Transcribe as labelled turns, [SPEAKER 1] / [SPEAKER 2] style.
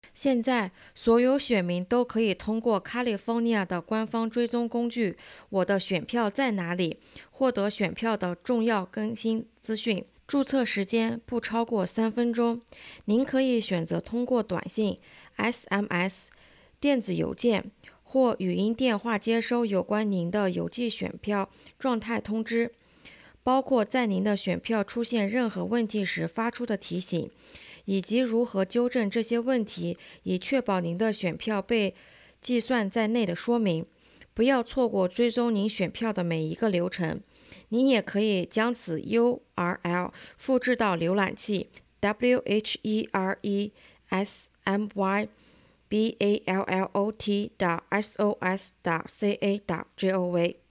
[SPEAKER 1] 现在，所有选民都可以通过 California 的官方追踪工具"我的选票在哪里"获得选票的重要更新资讯。注册时间不超过3分钟。您可以选择通过短信、SMS、电子邮件或语音电话接收有关您的邮寄选票状态通知，包括在您的选票出现任何问题时发出的提醒，以及如何纠正这些问题，以确保您的选票被计算在内的说明。不要错过追踪您选票的每一个流程。您也可以将此 URL 复制到浏览器 WHERESMYBALLOT.sos.ca.gov。